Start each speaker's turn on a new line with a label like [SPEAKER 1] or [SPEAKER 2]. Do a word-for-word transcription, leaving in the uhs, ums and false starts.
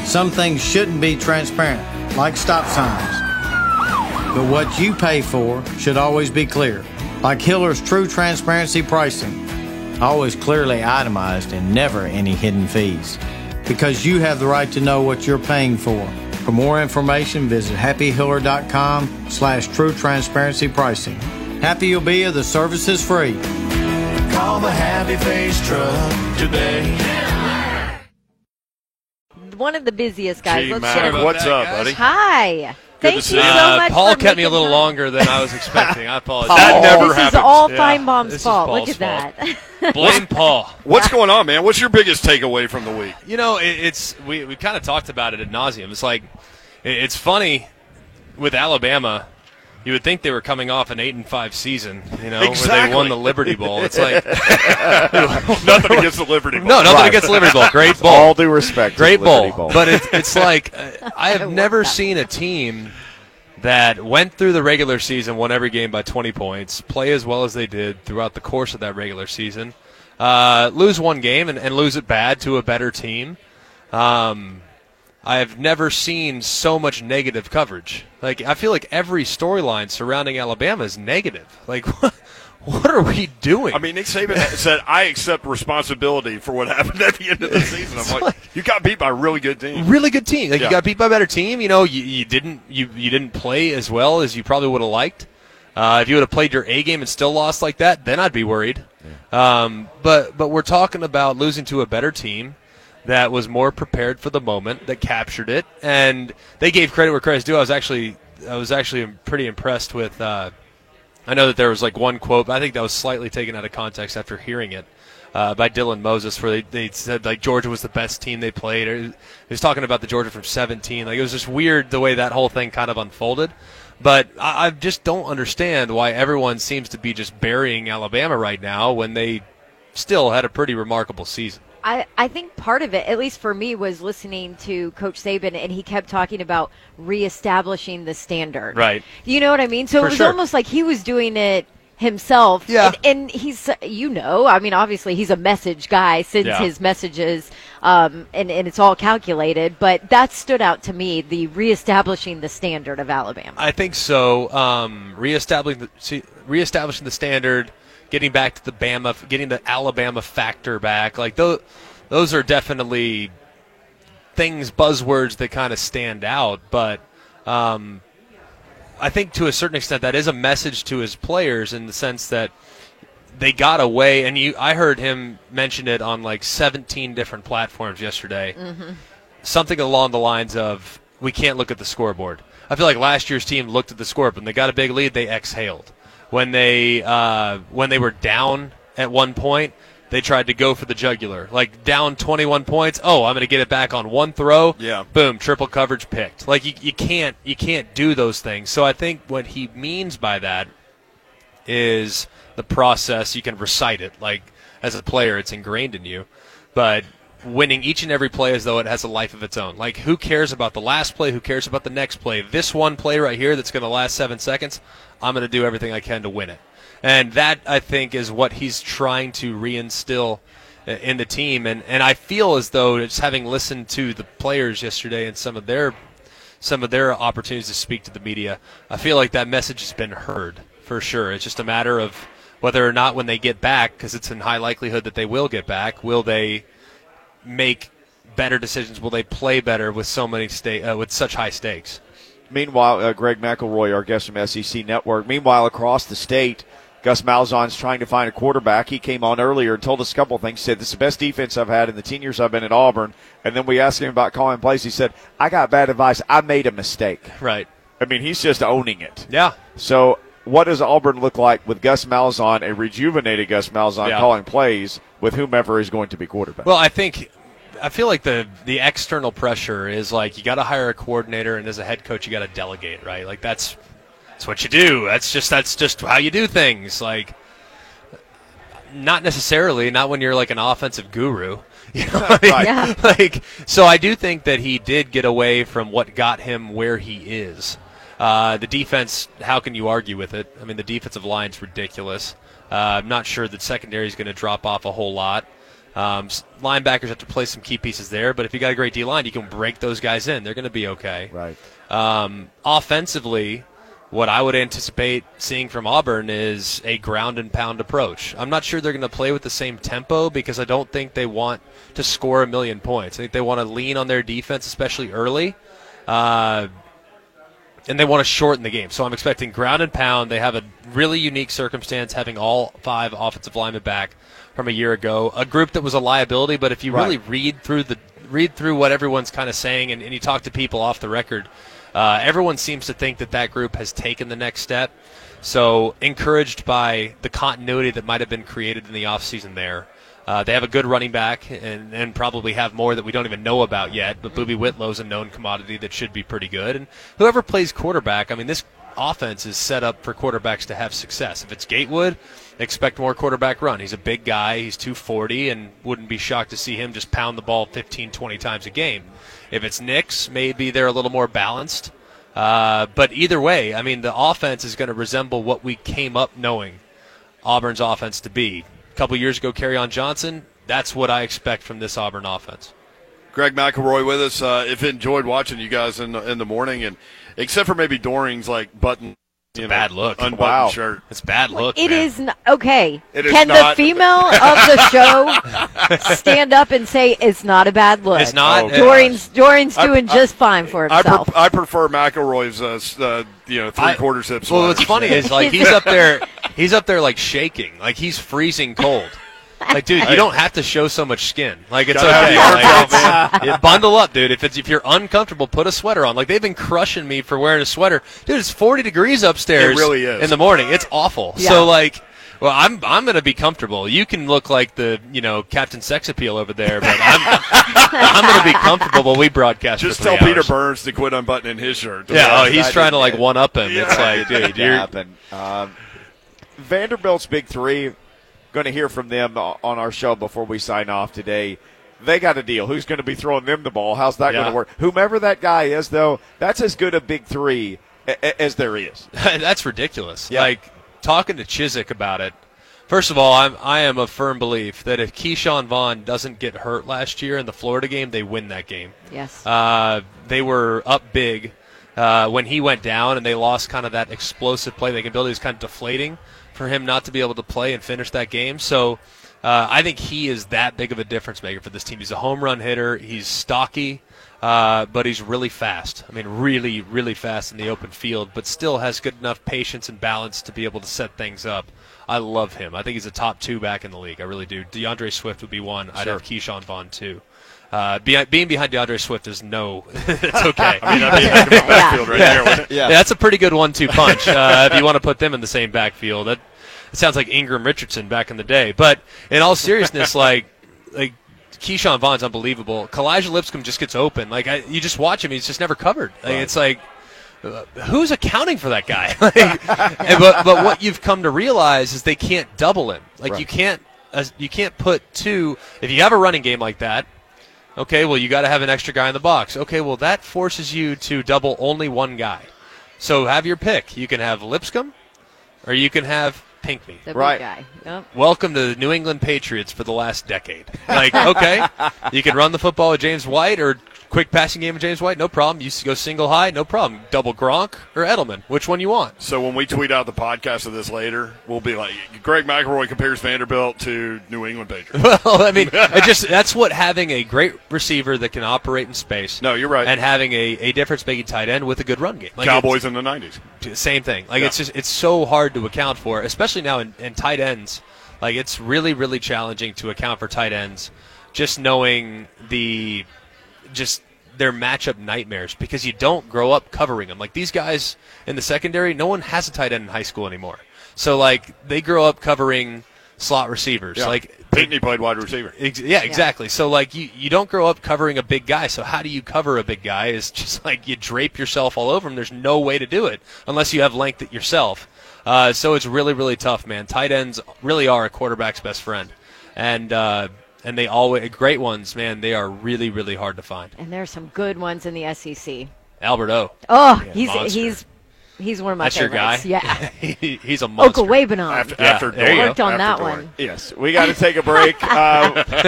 [SPEAKER 1] Some things shouldn't be transparent, like stop signs. But what you pay for should always be clear, like Hiller's True Transparency Pricing. Always clearly itemized and never any hidden fees. Because you have the right to know what you're paying for. For more information, visit happy hiller dot com slash true transparency pricing. Happy you'll be if the service is free.
[SPEAKER 2] Call the Happy Face Truck today.
[SPEAKER 3] One of the busiest guys.
[SPEAKER 4] Gee,
[SPEAKER 3] Let's
[SPEAKER 4] Mac,
[SPEAKER 3] share.
[SPEAKER 4] what's up, buddy?
[SPEAKER 3] Hi.
[SPEAKER 4] Good
[SPEAKER 3] Thank
[SPEAKER 4] to
[SPEAKER 3] you
[SPEAKER 4] see
[SPEAKER 3] so
[SPEAKER 4] you.
[SPEAKER 5] Uh,
[SPEAKER 3] much
[SPEAKER 5] Paul
[SPEAKER 3] for
[SPEAKER 5] kept me a
[SPEAKER 3] making
[SPEAKER 5] little
[SPEAKER 3] time.
[SPEAKER 5] longer than I was expecting. I apologize.
[SPEAKER 4] That never
[SPEAKER 3] this
[SPEAKER 4] happens.
[SPEAKER 3] is all
[SPEAKER 5] Yeah,
[SPEAKER 3] Feinbaum's
[SPEAKER 5] this is
[SPEAKER 3] fault.
[SPEAKER 5] Paul's
[SPEAKER 3] Look at
[SPEAKER 5] fault.
[SPEAKER 3] that.
[SPEAKER 5] Blame Paul.
[SPEAKER 4] What's going on, man? What's your biggest takeaway from the week?
[SPEAKER 5] You know, it, it's we we kind of talked about it ad nauseum. It's like it, it's funny with Alabama. You would think they were coming off an eight and five season, you know, where
[SPEAKER 4] Exactly.
[SPEAKER 5] they won the Liberty Bowl. It's like
[SPEAKER 4] Nothing against the Liberty Bowl.
[SPEAKER 5] no, nothing
[SPEAKER 6] Right.
[SPEAKER 5] against the Liberty Bowl. Great bowl,
[SPEAKER 6] All due respect. to
[SPEAKER 5] great
[SPEAKER 6] the Liberty
[SPEAKER 5] bowl. But it's it's like uh, I have never seen a team that went through the regular season, won every game by twenty points, play as well as they did throughout the course of that regular season, uh, lose one game and, and lose it bad to a better team. Um, I have never seen so much negative coverage. Like, I feel like every storyline surrounding Alabama is negative. Like, what, what are we doing?
[SPEAKER 4] I mean, Nick Saban said, I accept responsibility for what happened at the end of the season. I'm like, you got beat by a really good team.
[SPEAKER 5] really good team. Like,
[SPEAKER 4] Yeah.
[SPEAKER 5] you got beat by a better team. You know, you, you didn't you, you didn't play as well as you probably would have liked. Uh, if you would have played your A game and still lost like that, then I'd be worried. Um, but but we're talking about losing to a better team that was more prepared for the moment, that captured it, and they gave credit where credit's due. I was actually I was actually pretty impressed with. Uh, I know that there was like one quote, but I think that was slightly taken out of context after hearing it uh, by Dylan Moses, where they, they said like Georgia was the best team they played. Or he was talking about the Georgia from seventeen. Like, it was just weird the way that whole thing kind of unfolded. But I, I just don't understand why everyone seems to be just burying Alabama right now when they still had a pretty remarkable season.
[SPEAKER 3] I, I think part of it, at least for me, was listening to Coach Saban, and he kept talking about reestablishing the standard.
[SPEAKER 5] Right.
[SPEAKER 3] You know what I mean? So
[SPEAKER 5] For
[SPEAKER 3] it was
[SPEAKER 5] sure.
[SPEAKER 3] almost like he was doing it himself.
[SPEAKER 5] Yeah.
[SPEAKER 3] And, and he's, you know, I mean, obviously he's a message guy, sends
[SPEAKER 5] Yeah.
[SPEAKER 3] his messages, um, and, and it's all calculated. But that stood out to me, the reestablishing the standard of Alabama.
[SPEAKER 5] I think so. Um, reestablishing the see, reestablishing the standard, getting back to the Bama, getting the Alabama factor back. Like those, those are definitely things, buzzwords that kind of stand out. But um, I think to a certain extent that is a message to his players in the sense that they got away. And you, I heard him mention it on like seventeen different platforms yesterday.
[SPEAKER 3] Mm-hmm.
[SPEAKER 5] Something along the lines of, we can't look at the scoreboard. I feel like last year's team looked at the scoreboard. When they got a big lead, they exhaled. When they uh, when they were down at one point, they tried to go for the jugular. Like, down twenty-one points, oh, I'm going to get it back on one throw.
[SPEAKER 4] Yeah.
[SPEAKER 5] Boom, triple coverage picked. Like, you, you can't you can't do those things. So I think what he means by that is the process. You can recite it. Like, as a player, it's ingrained in you. But winning each and every play as though it has a life of its own. Like, who cares about the last play? Who cares about the next play? This one play right here that's going to last seven seconds, I'm going to do everything I can to win it. And that, I think, is what he's trying to reinstill in the team. And, and I feel as though, just having listened to the players yesterday and some of their some of their opportunities to speak to the media, I feel like that message has been heard for sure. It's just a matter of whether or not when they get back, because it's in high likelihood that they will get back, will they make better decisions? Will they play better with so many sta- uh, with such high stakes?
[SPEAKER 6] Meanwhile, uh, Greg McElroy, our guest from S E C Network. Meanwhile, across the state, Gus Malzahn's trying to find a quarterback. He came on earlier and told us a couple of things. He said, this is the best defense I've had in the ten years I've been at Auburn. And then we asked him about calling plays. He said, I got bad advice. I made a mistake.
[SPEAKER 5] Right.
[SPEAKER 6] I mean, he's just owning it.
[SPEAKER 5] Yeah.
[SPEAKER 6] So what does Auburn look like with Gus Malzahn, a rejuvenated Gus Malzahn,
[SPEAKER 5] Yeah.
[SPEAKER 6] calling plays with whomever is going to be quarterback?
[SPEAKER 5] Well, I think I feel like the the external pressure is like, you got to hire a coordinator, and as a head coach, you got to delegate, right? Like, that's that's what you do. That's just that's just how you do things. Like, not necessarily, not when you're like an offensive guru. You know what I mean?
[SPEAKER 6] Right.
[SPEAKER 3] Yeah.
[SPEAKER 5] Like, so I do think that he did get away from what got him where he is. Uh, the defense, how can you argue with it? I mean, the defensive line's ridiculous. Uh, I'm not sure that secondary is going to drop off a whole lot. Um, linebackers have to play some key pieces there, but if you got a great D-line, you can break those guys in. They're going to be okay.
[SPEAKER 6] Right.
[SPEAKER 5] Um, offensively, what I would anticipate seeing from Auburn is a ground and pound approach. I'm not sure they're going to play with the same tempo because I don't think they want to score a million points. I think they want to lean on their defense, especially early, uh, and they want to shorten the game. So I'm expecting ground and pound. They have a really unique circumstance having all five offensive linemen back from a year ago, a group that was a liability, but if you
[SPEAKER 6] Right.
[SPEAKER 5] really read through the read through what everyone's kind of saying and, and you talk to people off the record, uh, everyone seems to think that that group has taken the next step. So encouraged by the continuity that might have been created in the offseason there. Uh, they have a good running back and, and probably have more that we don't even know about yet, but Boobie Whitlow's a known commodity that should be pretty good. And whoever plays quarterback, I mean, this offense is set up for quarterbacks to have success. If it's Gatewood, expect more quarterback run. He's a big guy. He's two forty, and wouldn't be shocked to see him just pound the ball fifteen, twenty times a game. If it's Nix, maybe they're a little more balanced. Uh, but either way, I mean, the offense is going to resemble what we came up knowing Auburn's offense to be. A couple years ago, Kerryon Johnson, that's what I expect from this Auburn offense.
[SPEAKER 4] Greg McElroy with us. Uh, if enjoyed watching you guys in the, in the morning, and except for maybe Doring's like button, you know,
[SPEAKER 5] bad look.
[SPEAKER 4] unbuttoned
[SPEAKER 6] Wow.
[SPEAKER 4] shirt.
[SPEAKER 5] It's bad look,
[SPEAKER 3] It
[SPEAKER 5] man.
[SPEAKER 3] is n- okay.
[SPEAKER 4] It is
[SPEAKER 3] Can
[SPEAKER 4] not.
[SPEAKER 3] the female of the show stand up and say it's not a bad look?
[SPEAKER 5] It's not.
[SPEAKER 6] Oh,
[SPEAKER 5] uh,
[SPEAKER 3] Doreen's Doreen's
[SPEAKER 4] I-
[SPEAKER 3] doing
[SPEAKER 4] I-
[SPEAKER 3] just fine for
[SPEAKER 4] I,
[SPEAKER 3] himself.
[SPEAKER 4] pre- I prefer McElroy's, uh, s- uh, you know, three
[SPEAKER 5] I-
[SPEAKER 4] quarters hips.
[SPEAKER 5] Well, what's funny is like he's up there, he's up there like shaking, like he's freezing cold. Like, dude, you don't have to show so much skin. Like, it's
[SPEAKER 4] Gotta have
[SPEAKER 5] okay.
[SPEAKER 4] the arms out,
[SPEAKER 5] Like, it's- yeah, bundle up, dude. If it's if you're uncomfortable, put a sweater on. Like, they've been crushing me for wearing a sweater, dude. It's forty degrees upstairs.
[SPEAKER 4] It really is.
[SPEAKER 5] In the morning. It's awful.
[SPEAKER 3] Yeah.
[SPEAKER 5] So like. Well, I'm I'm gonna be comfortable. You can look like the you know Captain Sex Appeal over there, but I'm I'm gonna be comfortable while we broadcast.
[SPEAKER 4] Just
[SPEAKER 5] for three
[SPEAKER 4] tell Peter
[SPEAKER 5] hours.
[SPEAKER 4] Burns to quit unbuttoning his shirt.
[SPEAKER 5] Yeah, oh, he's
[SPEAKER 6] That
[SPEAKER 5] trying to
[SPEAKER 6] didn't-
[SPEAKER 5] like one up him. It's like, dude,
[SPEAKER 6] Didn't
[SPEAKER 5] you're
[SPEAKER 6] happen. Um, Vanderbilt's big three. Going to hear from them on our show before we sign off today. They got a deal. Who's going to be throwing them the ball? How's that
[SPEAKER 5] Yeah.
[SPEAKER 6] going to work? Whomever that guy is, though, that's as good a big three a- a- as there is.
[SPEAKER 5] That's ridiculous.
[SPEAKER 6] Yeah.
[SPEAKER 5] Like talking to Chiswick about it. First of all, I'm I am a firm belief that if Keyshawn Vaughn doesn't get hurt last year in the Florida game, they win that game.
[SPEAKER 3] yes.
[SPEAKER 5] Uh, they were up big uh, when he went down, and they lost kind of that explosive play they can build. It was kind of deflating for him not to be able to play and finish that game. So uh, I think he is that big of a difference maker for this team. He's a home run hitter. He's stocky, uh, but he's really fast. I mean, really, really fast in the open field, but still has good enough patience and balance to be able to set things up. I love him. I think he's a top two back in the league. I really do. DeAndre Swift would be one. I'd
[SPEAKER 6] Sure.
[SPEAKER 5] have Keyshawn Vaughn two. Uh, be, being behind DeAndre Swift is no, it's okay.
[SPEAKER 4] I mean, that'd be a heck of a backfield right there, wouldn't it?
[SPEAKER 6] Yeah.
[SPEAKER 5] Yeah, that's a pretty good one two punch uh, if you want to put them in the same backfield. That it sounds like Ingram Richardson back in the day. But in all seriousness, like like Keyshawn Vaughn's unbelievable. Kalijah Lipscomb just gets open. Like I, you just watch him, he's just never covered. Like, It's like uh, who's accounting for that guy? like, and, but but what you've come to realize is they can't double him. Like
[SPEAKER 6] Right.
[SPEAKER 5] you can't uh, you can't put two. If you have a running game like that. Okay, well, you got to have an extra guy in the box. Okay, well, that forces you to double only one guy. So have your pick. You can have Lipscomb, or you can have Pinkney.
[SPEAKER 3] the
[SPEAKER 6] right.
[SPEAKER 3] big guy. Yep.
[SPEAKER 5] Welcome to the New England Patriots for the last decade. Like, okay, you can run the football with James White or quick passing game with James White, no problem. You go single high, no problem. Double Gronk or Edelman, which one you want?
[SPEAKER 4] So when we tweet out the podcast of this later, we'll be like, Greg McElroy compares Vanderbilt to New England Patriots.
[SPEAKER 5] Well, I mean, it just that's what having a great receiver that can operate in space.
[SPEAKER 4] No, you're right.
[SPEAKER 5] And having a, a difference-making tight end with a good run game. Like
[SPEAKER 4] Cowboys in the nineties.
[SPEAKER 5] Same thing. Like
[SPEAKER 4] Yeah.
[SPEAKER 5] it's just it's so hard to account for, especially now in, in tight ends. Like it's really really challenging to account for tight ends, just knowing the just their matchup nightmares because you don't grow up covering them. Like these guys in the secondary, no one has a tight end in high school anymore. So like they grow up covering slot receivers.
[SPEAKER 4] Yeah.
[SPEAKER 5] Like
[SPEAKER 4] Pinkney played wide receiver.
[SPEAKER 5] Ex- yeah, exactly. So, like, you, you don't grow up covering a big guy. So, how do you cover a big guy? Is just like you drape yourself all over him. There's no way to do it unless you have length it yourself. Uh, so, it's really, really tough, man. Tight ends really are a quarterback's best friend. And, uh, and they always, great ones, man, they are really, really hard to find.
[SPEAKER 3] And there's some good ones in the S E C.
[SPEAKER 5] Albert O.
[SPEAKER 3] Oh, he's
[SPEAKER 5] monster.
[SPEAKER 3] he's he's one of my
[SPEAKER 5] That's your guy?
[SPEAKER 3] favorites. Yeah.
[SPEAKER 5] he, he's a monster.
[SPEAKER 3] Oka Wabenon.
[SPEAKER 4] After,
[SPEAKER 5] Yeah,
[SPEAKER 4] after
[SPEAKER 5] there you
[SPEAKER 4] Doran.
[SPEAKER 3] Worked on
[SPEAKER 4] After
[SPEAKER 3] that
[SPEAKER 4] Doran.
[SPEAKER 3] one.
[SPEAKER 6] Yes, we got to take a break. Uh,